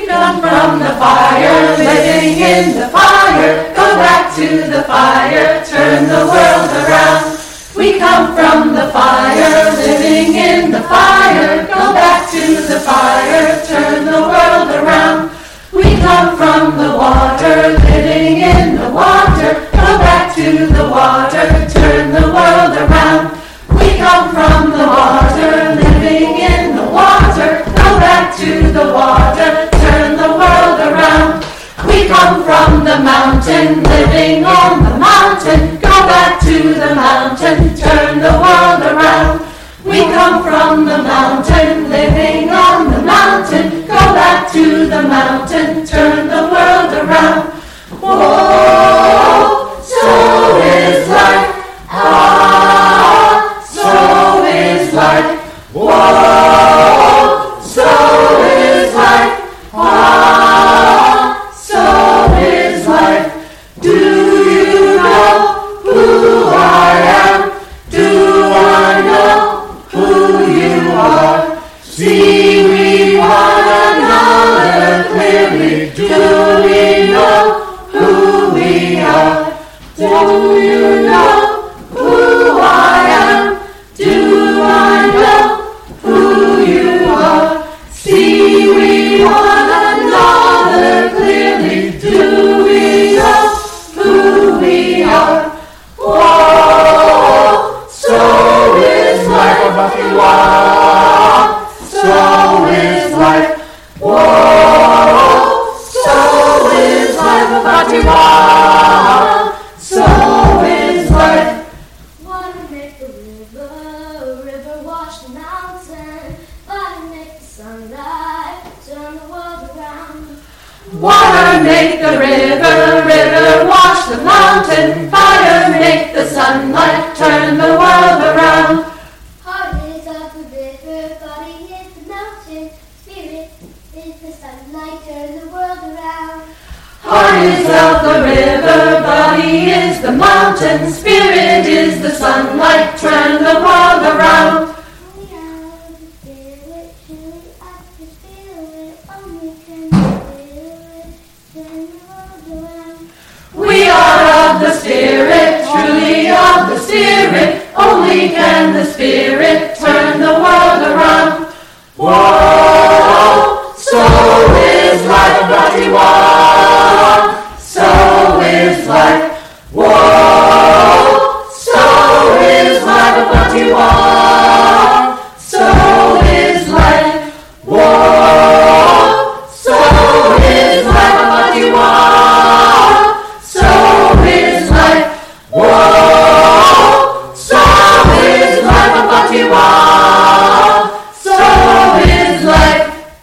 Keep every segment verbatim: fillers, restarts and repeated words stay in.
come from the fire, living in the fire. Go back to the fire, turn the world around. We come from the fire, living in the fire. Go back to the fire, turn the world around. We come from the water, living in the water. Go back to the water, turn the world around. We come from the water, living in the water. Go back to the water, turn the world around. We come from the mountain, living on the mountain. Go back to the mountain, turn the world around. We come from the mountain, living on the mountain. Go back to the mountain, turn the world around. Whoa, so is life. Ah, so is life. Whoa, so is life. Ah, so is life. Do you know who I am? Do I know who you are? See we one another clearly. Do we know who we are? Do you know who I am? Do I know who you are? See we one another clearly. Do we know who we are? Whoa, so is life. Whoa, so is life. Whoa, so is life. Whoa, so is life. Water make the river, river wash the mountain, fire make the sunlight, turn the world around. Water make the river, river wash the mountain, fire make the sunlight, turn the world around. Heart is of the river, body is the mountain, spirit is the sunlight, turn the world around. Heart is of the river, body is the mountain, spirit is the sunlight, turn the world around. We are the spirit, truly of the spirit, only can feel it, turn the world around. We are of the Spirit, truly of the Spirit, only can the Spirit turn the world around. Whoa, so is life, bloody whoa, so is life. Whoa, so is life, bloody whoa, so is life. Whoa, so is life, bloody whoa, so is life. Whoa, so is life, bloody whoa, so is life.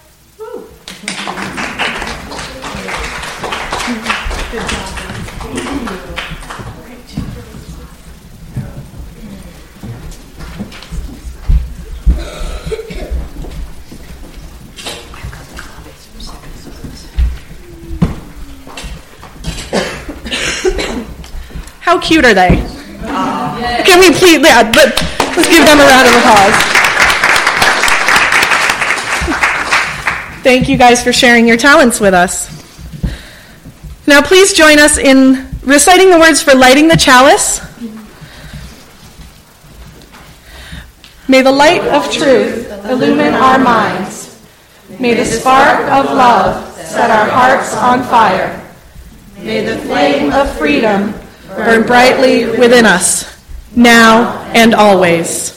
How cute are they? Uh, Can we please, yeah, let, let's give them a round of applause. Thank you guys for sharing your talents with us. Now please join us in reciting the words for lighting the chalice. May the light of truth illumine our minds. May the spark of love set our hearts on fire. May the flame of freedom burn brightly within us, now and always.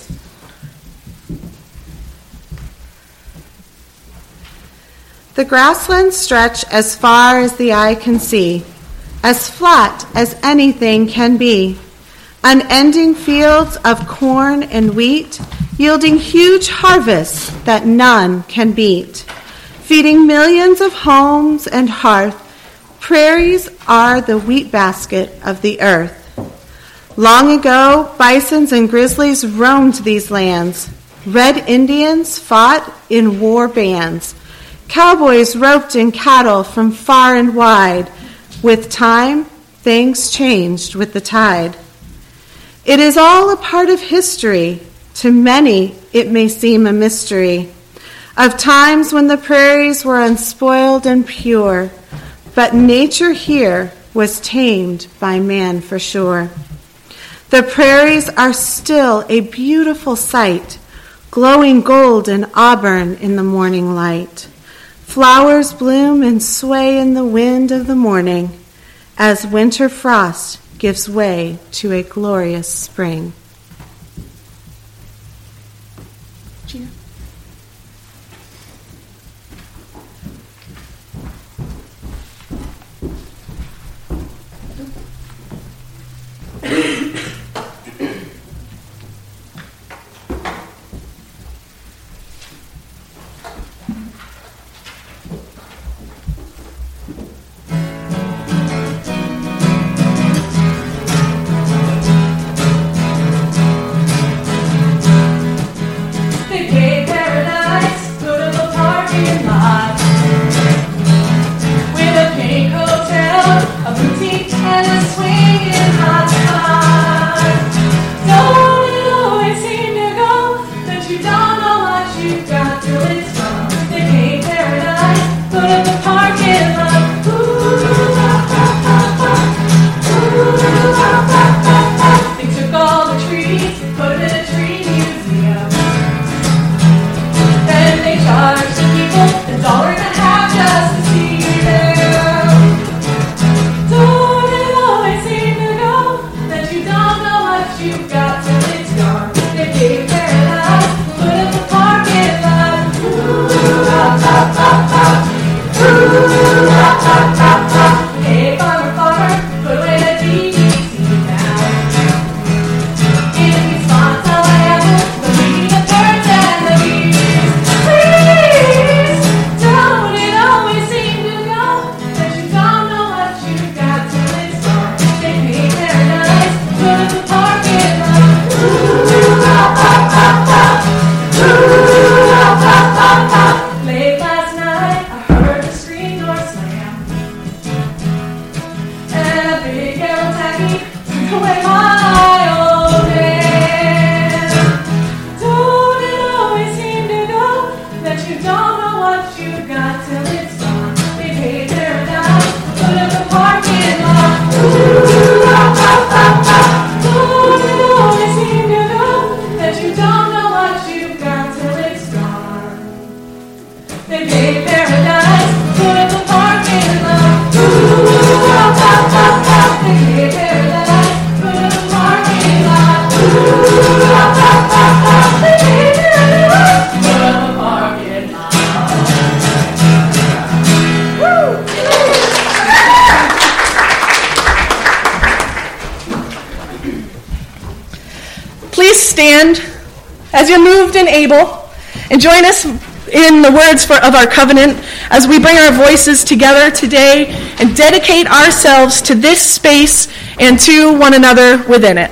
The grasslands stretch as far as the eye can see, as flat as anything can be. Unending fields of corn and wheat, yielding huge harvests that none can beat. Feeding millions of homes and hearth, prairies are the wheat basket of the earth. Long ago, bisons and grizzlies roamed these lands. Red Indians fought in war bands. Cowboys roped in cattle from far and wide. With time, things changed with the tide. It is all a part of history. To many, it may seem a mystery. of times when the prairies were unspoiled and pure, but nature here was tamed by man for sure. The prairies are still a beautiful sight, glowing gold and auburn in the morning light. Flowers bloom and sway in the wind of the morning as winter frost gives way to a glorious spring. Gina. Stand as you're moved and able, and join us in the words for, of our covenant as we bring our voices together today and dedicate ourselves to this space and to one another within it.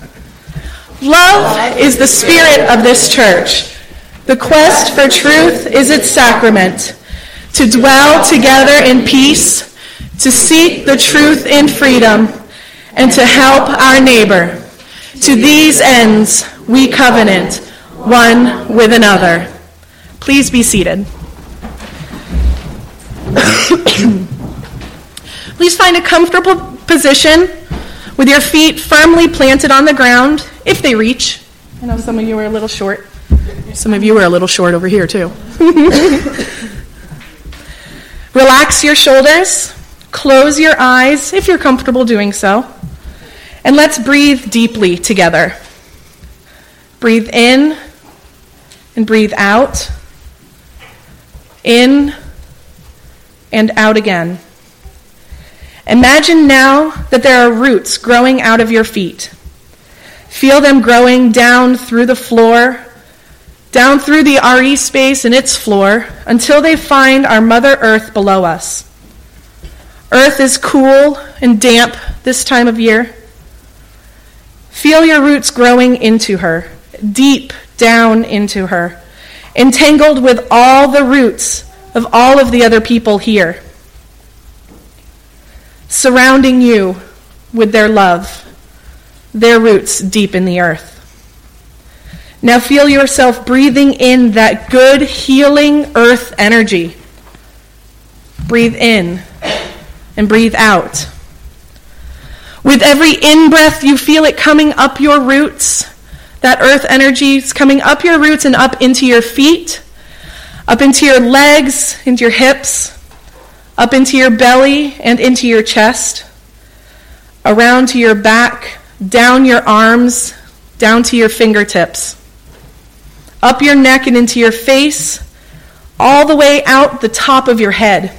Love is the spirit of this church. The quest for truth is its sacrament. To dwell together in peace, to seek the truth in freedom, and to help our neighbor. To these ends, we covenant one with another. Please be seated. Please find a comfortable position with your feet firmly planted on the ground, if they reach. I know some of you are a little short. Some of you are a little short over here, too. Relax your shoulders. Close your eyes, if you're comfortable doing so. And let's breathe deeply together. Breathe in and breathe out. In and out again. Imagine now that there are roots growing out of your feet. Feel them growing down through the floor, down through the R E space and its floor, until they find our Mother Earth below us. Earth is cool and damp this time of year. Feel your roots growing into her, deep down into her, entangled with all the roots of all of the other people here, surrounding you with their love, their roots deep in the earth. Now feel yourself breathing in that good, healing earth energy. Breathe in and breathe out. With every in-breath, you feel it coming up your roots. That earth energy is coming up your roots and up into your feet, up into your legs, into your hips, up into your belly and into your chest, around to your back, down your arms, down to your fingertips, up your neck and into your face, all the way out the top of your head.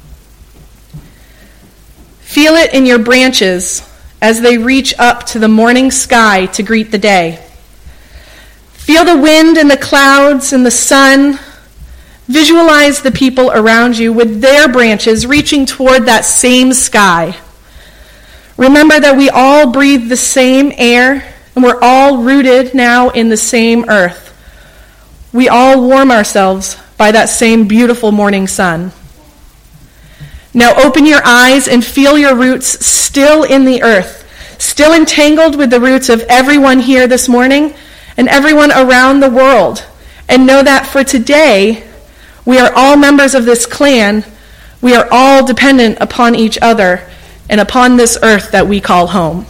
Feel it in your branches as they reach up to the morning sky to greet the day. Feel the wind and the clouds and the sun. Visualize the people around you with their branches reaching toward that same sky. Remember that we all breathe the same air, and we're all rooted now in the same earth. We all warm ourselves by that same beautiful morning sun. Now open your eyes and feel your roots still in the earth, still entangled with the roots of everyone here this morning and everyone around the world. And know that for today, we are all members of this clan. We are all dependent upon each other and upon this earth that we call home.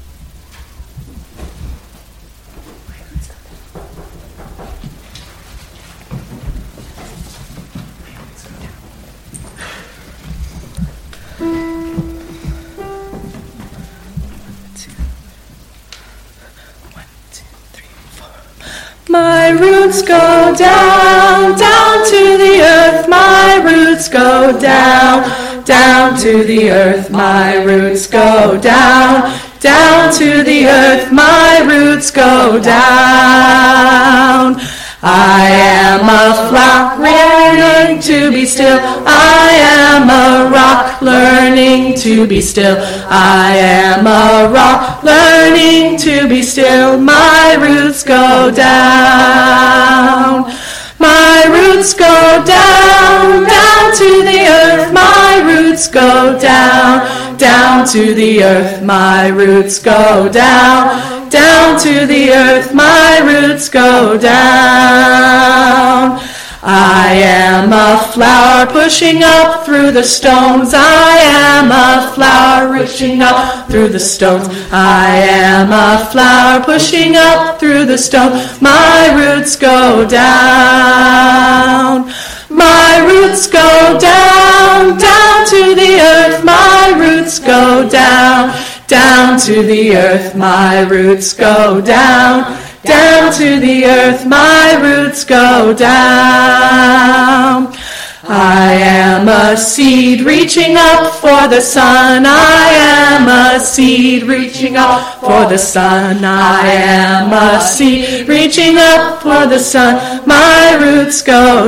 My roots go down, down to the earth. My roots go down, down to the earth. My roots go down, down to the earth. My roots go down. I am a flower learning to be still. I am a rock learning to be still. I am a rock learning to be still. My roots go down. My roots go down, down to the earth. My roots go down, down to the earth. My roots go down, down to the earth. My roots go down. I am a flower pushing up through the stones. I am a flower reaching up through the stones. I am a flower pushing up through the stones. My roots go down. My roots go down, down to the earth. My roots go down, down to the earth. My roots go down, down to the earth. My roots go down. I am a seed reaching up for the sun. I am a seed reaching up for the sun. I am a seed reaching up for the sun. My roots go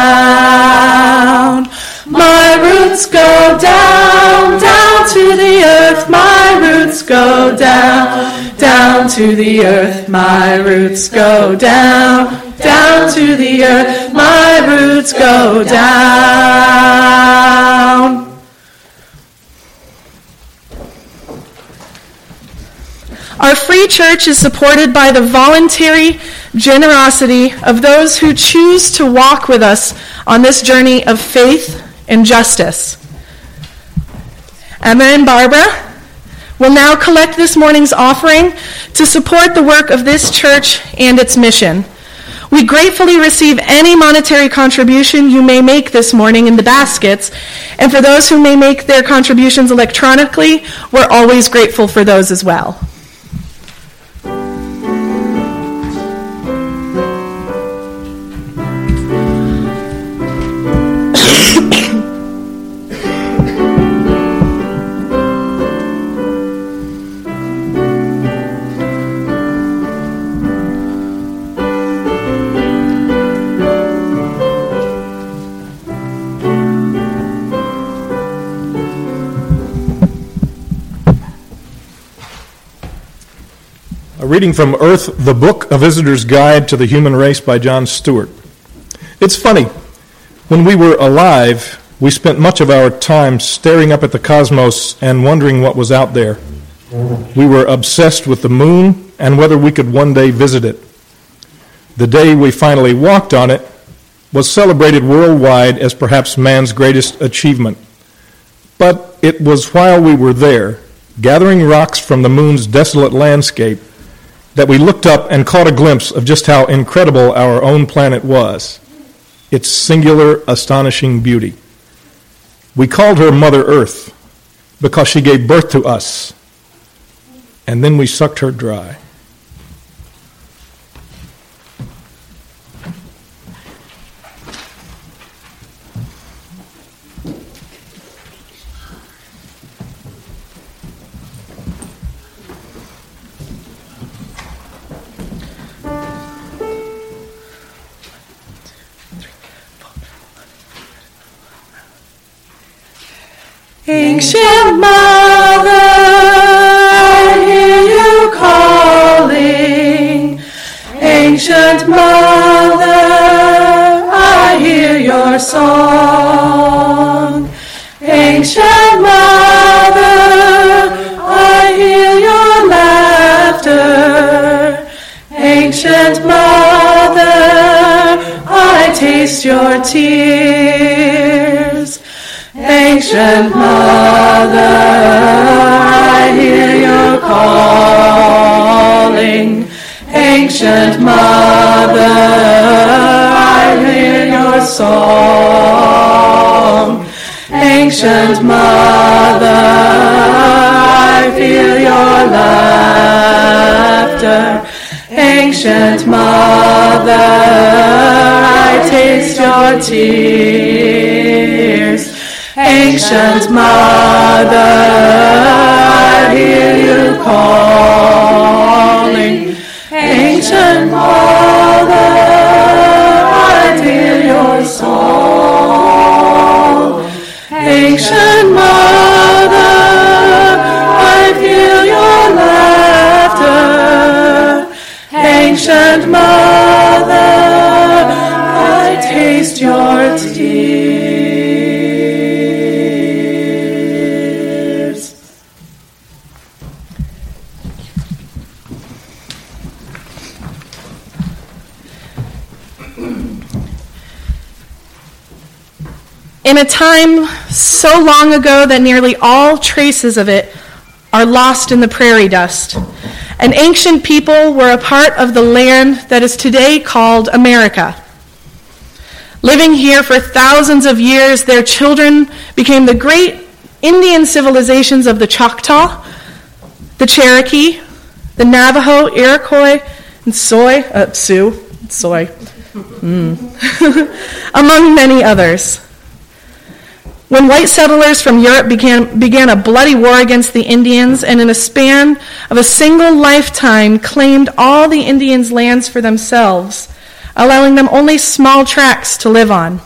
down. My roots go down, down to the earth. My roots go down, down to the earth. My roots go down, down to the earth. My roots go down. Our free church is supported by the voluntary generosity of those who choose to walk with us on this journey of faith and justice. Emma and Barbara will now collect this morning's offering to support the work of this church and its mission. We gratefully receive any monetary contribution you may make this morning in the baskets, and for those who may make their contributions electronically, we're always grateful for those as well. A reading from Earth, the Book, A Visitor's Guide to the Human Race by John Stewart. It's funny. When we were alive, we spent much of our time staring up at the cosmos and wondering what was out there. We were obsessed with the moon and whether we could one day visit it. the day we finally walked on it, was celebrated worldwide as perhaps man's greatest achievement. But it was while we were there, gathering rocks from the moon's desolate landscape, that we looked up and caught a glimpse of just how incredible our own planet was, its singular, astonishing beauty. We called her Mother Earth because she gave birth to us, and then we sucked her dry. Ancient Mother, I hear you calling. Ancient Mother, I hear your song. Ancient Mother, I hear your laughter. Ancient Mother, I taste your tears. Ancient Mother, I hear your calling. Ancient Mother, I hear your song. Ancient Mother, I feel your laughter. Ancient Mother, I taste your tears. Ancient Mother, I hear you calling. Ancient Mother, I hear your song. Ancient Mother, I feel your laughter. Ancient Mother, I taste your tears. In a time so long ago that nearly all traces of it are lost in the prairie dust, an ancient people were a part of the land that is today called America. Living here for thousands of years, their children became the great Indian civilizations of the Choctaw, the Cherokee, the Navajo, Iroquois, and Soy, uh, Sioux, Soy, mm. among many others. When white settlers from Europe began, began a bloody war against the Indians, and in a span of a single lifetime claimed all the Indians' lands for themselves, allowing them only small tracts to live on.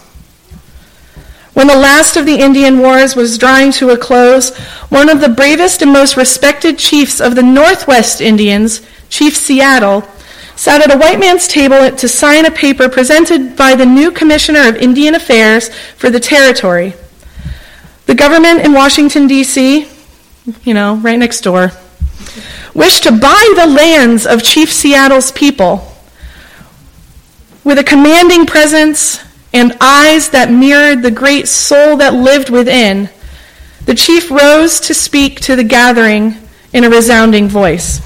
When the last of the Indian wars was drawing to a close, one of the bravest and most respected chiefs of the Northwest Indians, Chief Seattle, sat at a white man's table to sign a paper presented by the new Commissioner of Indian Affairs for the territory. The government in Washington, D C, you know, right next door, wished to buy the lands of Chief Seattle's people. With a commanding presence and eyes that mirrored the great soul that lived within, the chief rose to speak to the gathering in a resounding voice.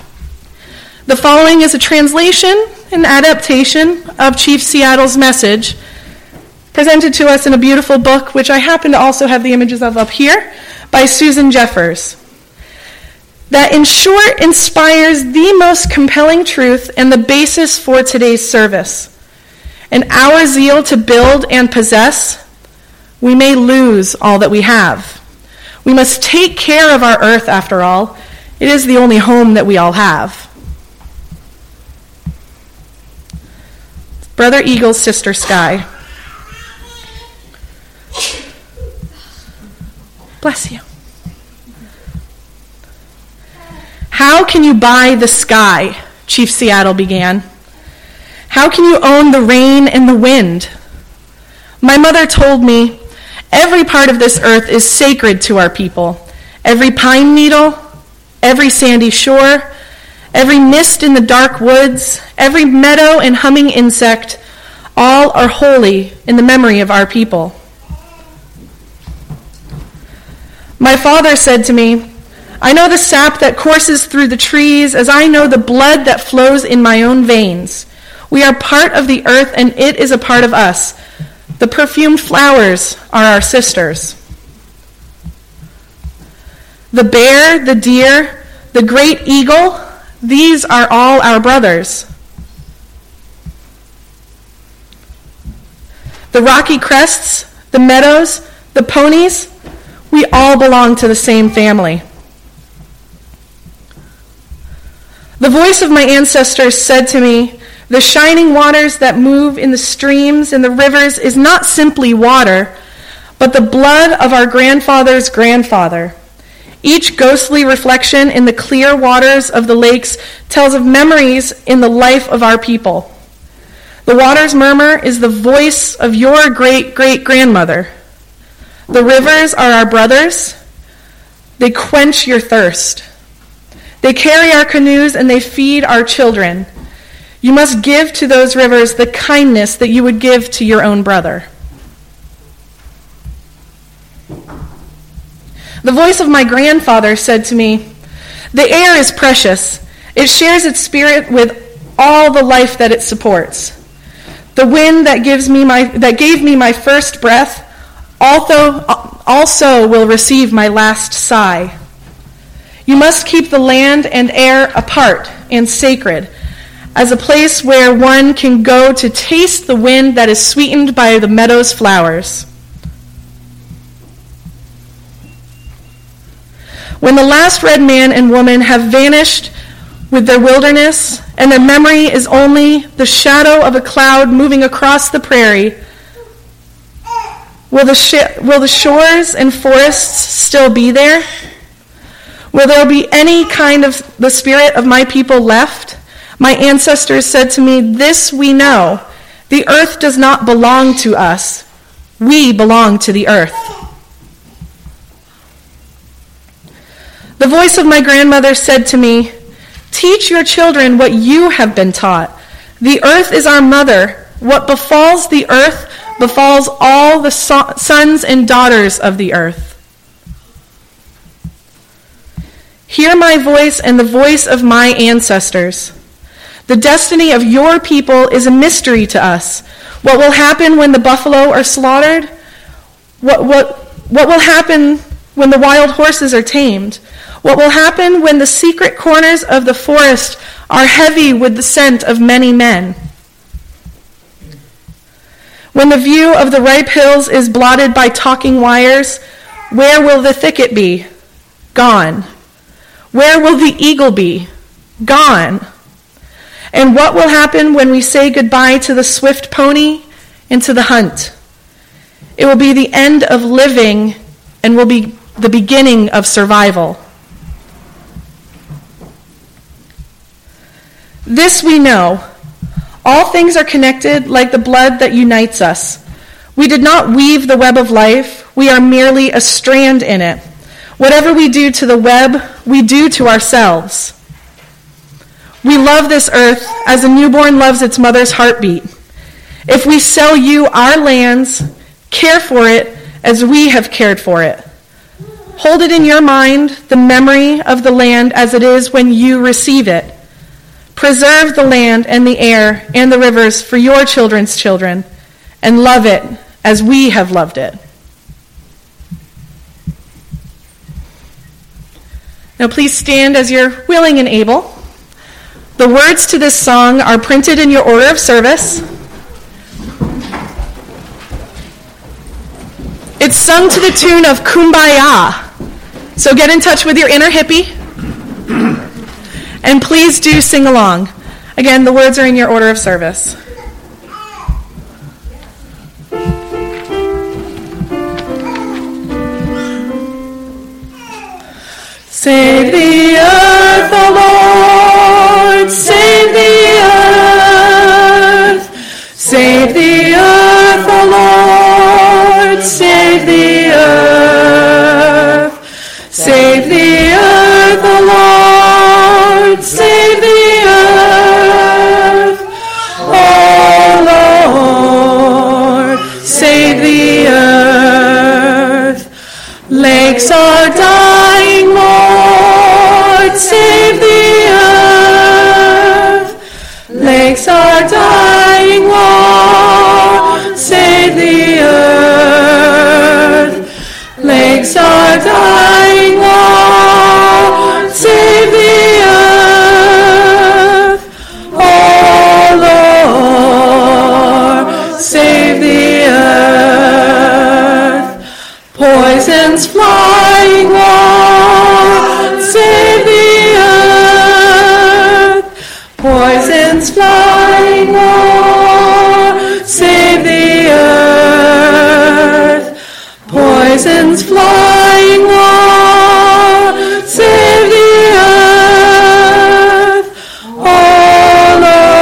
The following is a translation and adaptation of Chief Seattle's message, presented to us in a beautiful book, which I happen to also have the images of up here, by Susan Jeffers, that in short inspires the most compelling truth and the basis for today's service. In our zeal to build and possess, we may lose all that we have. We must take care of our earth, after all. It is the only home that we all have. Brother Eagle's Sister Sky. Bless you. How can you buy the sky? Chief Seattle began. How can you own the rain and the wind? My mother told me, every part of this earth is sacred to our people. Every pine needle, every sandy shore, every mist in the dark woods, every meadow and humming insect, all are holy in the memory of our people. My father said to me, I know the sap that courses through the trees as I know the blood that flows in my own veins. We are part of the earth and it is a part of us. The perfumed flowers are our sisters. The bear, the deer, the great eagle, these are all our brothers. The rocky crests, the meadows, the ponies, we all belong to the same family. The voice of my ancestors said to me, the shining waters that move in the streams and the rivers is not simply water, but the blood of our grandfather's grandfather. Each ghostly reflection in the clear waters of the lakes tells of memories in the life of our people. The water's murmur is the voice of your great-great-grandmother. The rivers are our brothers. They quench your thirst. They carry our canoes and they feed our children. You must give to those rivers the kindness that you would give to your own brother. The voice of my grandfather said to me, the air is precious. It shares its spirit with all the life that it supports. The wind that gives me my that gave me my first breath also, also will receive my last sigh. You must keep the land and air apart and sacred, as a place where one can go to taste the wind that is sweetened by the meadow's flowers. When the last red man and woman have vanished with their wilderness, and their memory is only the shadow of a cloud moving across the prairie, will the, sh- will the shores and forests still be there? Will there be any kind of the spirit of my people left? My ancestors said to me, this we know. The earth does not belong to us. We belong to the earth. The voice of my grandmother said to me, teach your children what you have been taught. The earth is our mother. What befalls the earth befalls all the so- sons and daughters of the earth. Hear my voice and the voice of my ancestors. The destiny of your people is a mystery to us. What will happen when the buffalo are slaughtered? What, what, what will happen when the wild horses are tamed? What will happen when the secret corners of the forest are heavy with the scent of many men? When the view of the ripe hills is blotted by talking wires, where will the thicket be? Gone. Where will the eagle be? Gone. And what will happen when we say goodbye to the swift pony and to the hunt? It will be the end of living and will be the beginning of survival. This we know. All things are connected like the blood that unites us. We did not weave the web of life. We are merely a strand in it. Whatever we do to the web, we do to ourselves. We love this earth as a newborn loves its mother's heartbeat. If we sell you our lands, care for it as we have cared for it. Hold it in your mind, the memory of the land as it is when you receive it. Preserve the land and the air and the rivers for your children's children, and love it as we have loved it. Now please stand as you're willing and able. The words to this song are printed in your order of service. It's sung to the tune of Kumbaya. So get in touch with your inner hippie. And please do sing along. Again, the words are in your order of service. Save the earth, O Lord, save the earth. Save the earth, O Lord, save the earth. Save the earth, O Lord, save the Lakes are dying, Lord, save the earth. Lakes are dying, Lord, save the earth. Lakes are dying, Lord, save the earth. Oh, Lord, save the earth. Poisons flying, Lord, save the earth. Poisons flying, Lord, save the earth. Poisons flying, Lord, save the earth. Oh,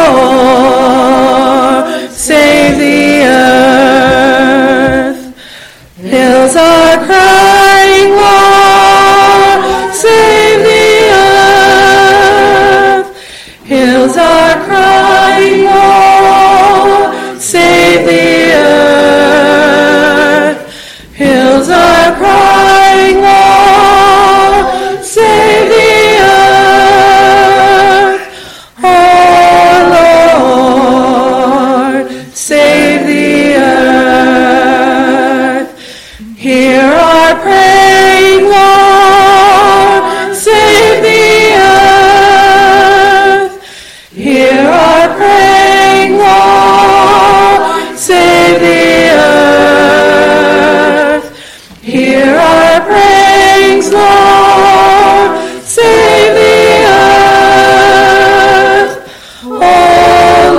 Lord, save the earth. Hills are crying, Lord, save the earth. Hills are crying, Lord, save the earth. Hills are crying, Lord, save the earth. Oh, Lord, save the earth. Hear our praying, Lord, save the earth. Hear our praying, Lord, save the earth. Hear our prayings, Lord, save the earth. Oh,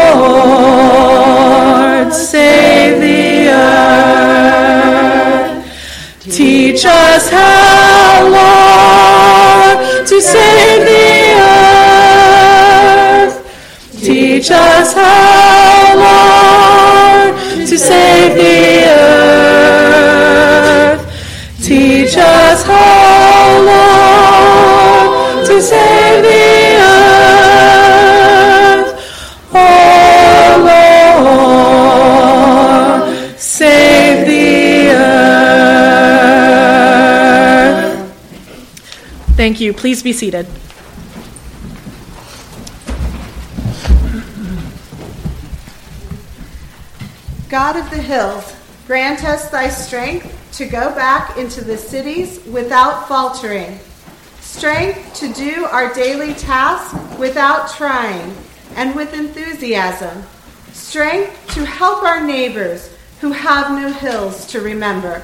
Lord, save the earth. Teach us how, Lord, to save the earth. Teach us how, Lord, to save the earth. Teach us how, Lord, to save the earth. Oh, Lord, save the earth. Thank you. Please be seated. God of the hills, grant us thy strength to go back into the cities without faltering, strength to do our daily tasks without trying and with enthusiasm, strength to help our neighbors who have no hills to remember.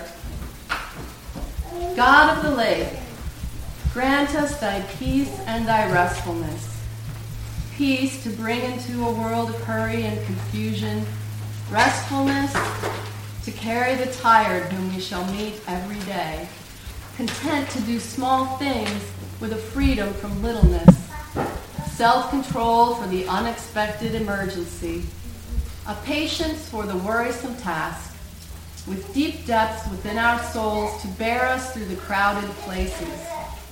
God of the lake, grant us thy peace and thy restfulness, peace to bring into a world of hurry and confusion, restfulness to carry the tired whom we shall meet every day, content to do small things with a freedom from littleness, self-control for the unexpected emergency, a patience for the worrisome task, with deep depths within our souls to bear us through the crowded places.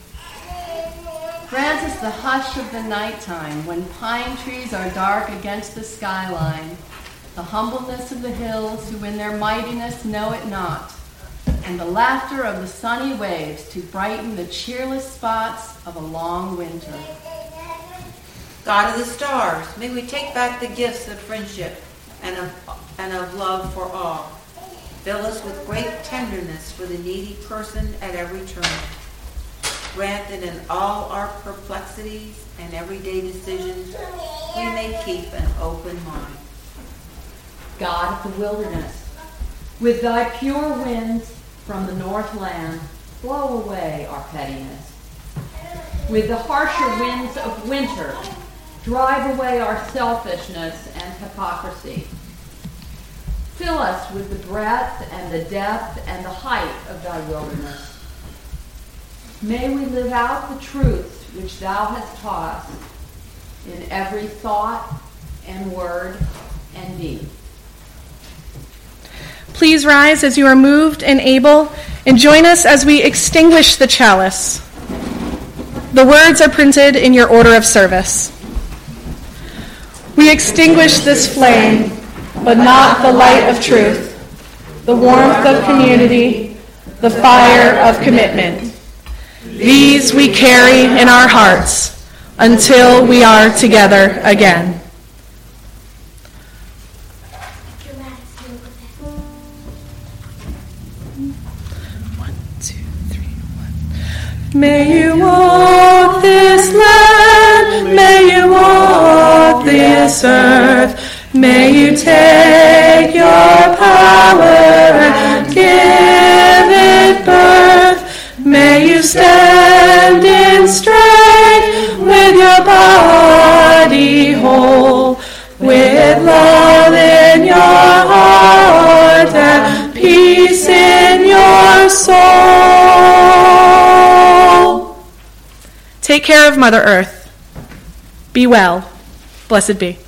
Grant us the hush of the nighttime when pine trees are dark against the skyline, the humbleness of the hills who in their mightiness know it not, and the laughter of the sunny waves to brighten the cheerless spots of a long winter. God of the stars, may we take back the gifts of friendship and of, and of love for all. Fill us with great tenderness for the needy person at every turn. Grant that in all our perplexities and everyday decisions, we may keep an open mind. God of the wilderness, with thy pure winds from the north land, blow away our pettiness. With the harsher winds of winter, drive away our selfishness and hypocrisy. Fill us with the breadth and the depth and the height of thy wilderness. May we live out the truths which thou hast taught us in every thought and word and deed. Please rise as you are moved and able, and join us as we extinguish the chalice. The words are printed in your order of service. We extinguish this flame, but not the light of truth, the warmth of community, the fire of commitment. These we carry in our hearts until we are together again. One, two, three, one. May you walk this land, may you walk this earth, may you take your power and give it birth. May you stand in strength with your body whole, with love in your heart and peace in your soul. Take care of Mother Earth. Be well. Blessed be.